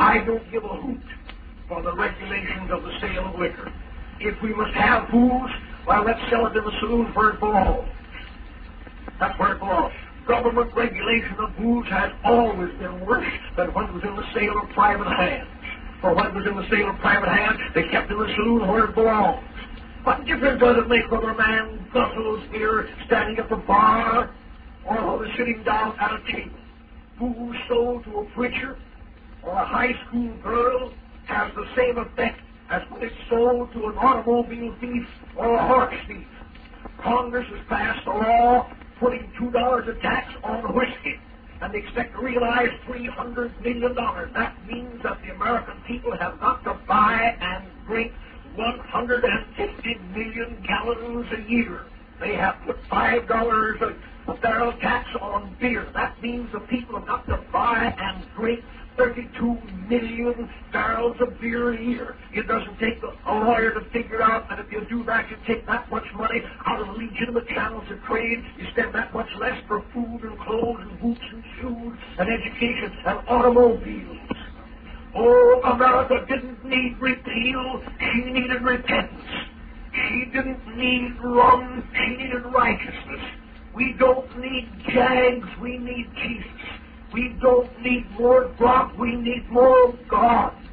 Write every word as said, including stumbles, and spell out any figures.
I don't give a hoot for the regulations of the sale of liquor. If we must have booze, well, let's sell it in the saloon where it belongs. That's where it belongs. Government regulation of booze has always been worse than when it was in the sale of private hands. For when it was in the sale of private hands, they kept it in the saloon where it belongs. What difference does it make whether a man guzzles beer standing at the bar or whether sitting down at a table? Booze sold to a preacher or a high school girl has the same effect as when it's sold to an automobile thief or a horse thief. Congress has passed a law putting two dollars a tax on whiskey, and they expect to realize three hundred million dollars. That means that the American people have got to buy and drink one hundred fifty million gallons a year. They have put five dollars a, a barrel tax on beer. That means the people have got to buy and drink thirty-two million barrels of beer a year. It doesn't take a lawyer to figure out that if you do that, you take that much money out of legitimate channels of trade, you spend that much less for food and clothes and boots and shoes and education and automobiles. Oh, America didn't need repeal, she needed repentance. She didn't need rum, she needed righteousness. We don't need jags, we need Jesus. We don't need more grog, we need more God.